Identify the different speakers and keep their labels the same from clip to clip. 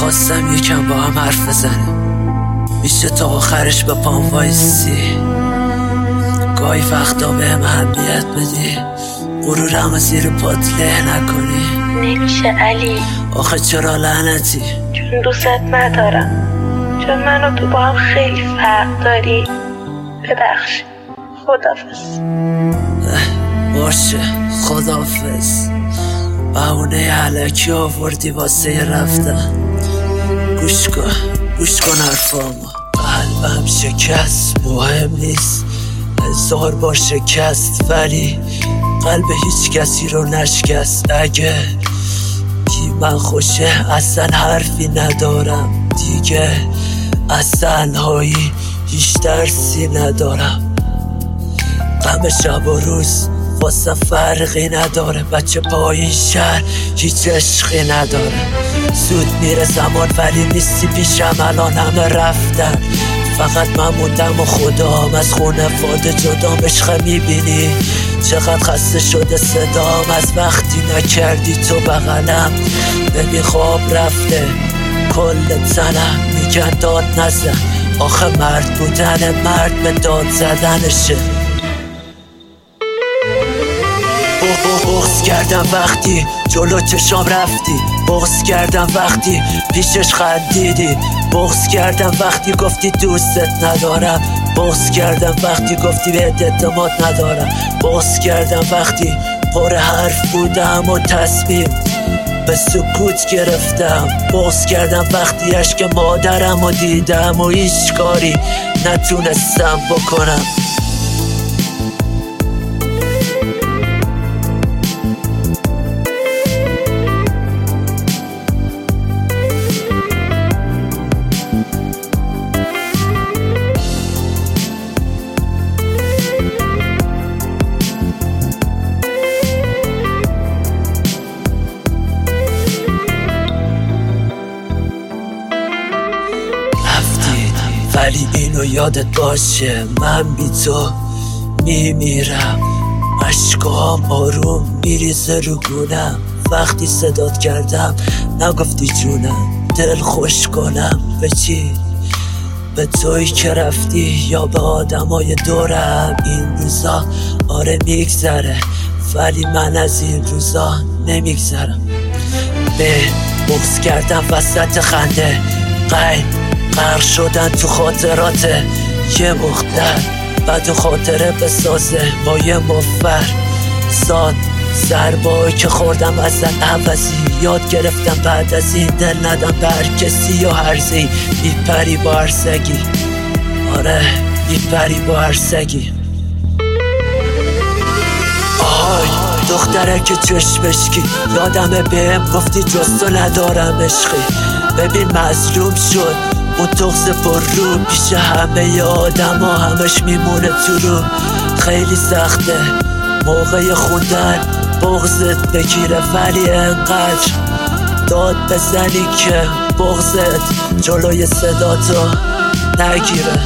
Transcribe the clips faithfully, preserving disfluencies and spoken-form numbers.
Speaker 1: خواستم یکم با هم حرف بزنیم، میشه تا آخرش به پام وایسی. گاهی وقتا به هم اهمیت بدی، غرورم زیر پات له نکنی.
Speaker 2: نمیشه علی.
Speaker 1: آخه چرا لعنتی؟
Speaker 2: چون دوست ندارم، چون منو تو با هم خیلی فرق داری. ببخش. خدافظ.
Speaker 1: باشه خدافظ. بهونه علکی آوردی واسه رفتن. گوش کن گوش کن حرفامو. قلبم شکست، مهم نیست هزار بار شکست، ولی قلب هیچ کسی رو نشکست. اگه بی من خوشه اصلا حرفی ندارم دیگه، از تنهایی هیچ درسی ندارم. غم شب و روز واسه فرقی نداره، بچه پایین شهر هیچ عشقی نداره. زود میره زمان ولی نیستی پیشم، الان همه رفتن فقط من موندم و خدام از خونواده جدام. عشق میبینی چقدر خسته شده صدام از وقتی نکردی تو بغلم. ببین خواب رفته کل تنم، میگن داد نزن، آخه مرد بودن مرد به داد زدنشه. بغض کردم وقتی جلو چشام رفتی، بغض کردم وقتی پیشش خندیدی، بغض کردم وقتی گفتی دوستت ندارم، بغض کردم وقتی گفتی بهت اعتماد ندارم، بغض کردم وقتی پر حرف بودم و تصمیم به سکوت گرفتم، بغض کردم وقتی اشک مادرم و دیدم و هیچ کاری نتونستم بکنم. ولی اینو یادت باشه من بی تو میمیرم، اشکام آروم میریزه رو گونم. وقتی صدات کردم نگفتی جونم، دل خوش کنم به چی؟ به توی که رفتی یا به آدمای دورم؟ این روزا آره میگذره ولی من از این روزا نمیگذرم. به بغض کردم وسط خنده، قیل غرق شدن تو خاطرات یه مختر، بد و خاطره بسازه با یه مفر. ساد ضربایی که خوردم ازت عوضی، یاد گرفتم بعد از این دل ندم به هر کسی یا هرزی. میپری با هر سگی، آره میپری با هر سگی. آهای دختره که چشمش کی، یادمه بهم گفتی جز تو ندارم عشقی. ببین مظلوم شد اون تغز پر رو، پیش همه آدم ها همش میمونه تو رو. خیلی سخته موقع خوندن بغضت بگیره، ولی انقدر داد بزنی که بغضت جلوی صداتو نگیره.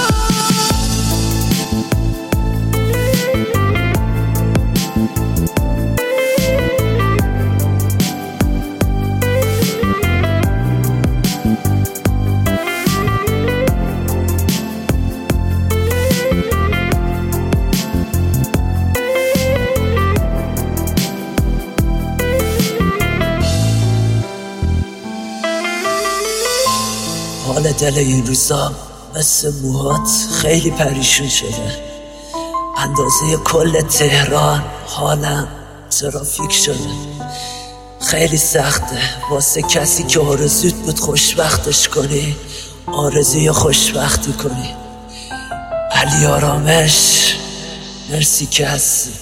Speaker 1: حال دل این روزا مثل موهات خیلی پریشون شده، اندازه کل تهران حالم ترافیک شده. خیلی سخته واسه کسی که آرزوت بود خوشبختش کنی، آرزوی خوشبختی کنی. علی آرامش مرسی که هستید.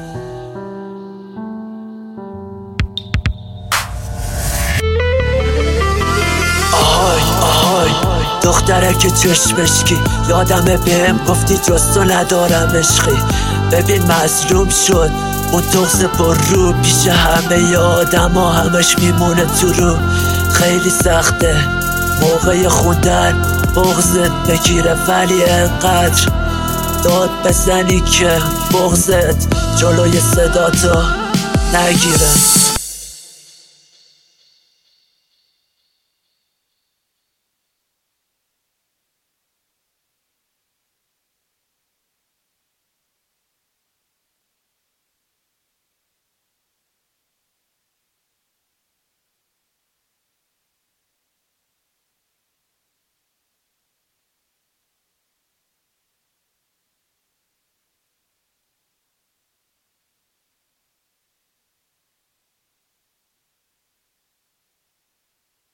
Speaker 1: دختره که چشمش کی، یادمه بهم گفتی جز تو ندارم عشقی. ببین مظلوم شد اون تغز پر رو، پیش همه آدم ها همش میمونه تو رو. خیلی سخته موقع خوندن بغضت بگیره، ولی انقدر داد بزنی که بغضت جلوی صداتو نگیره.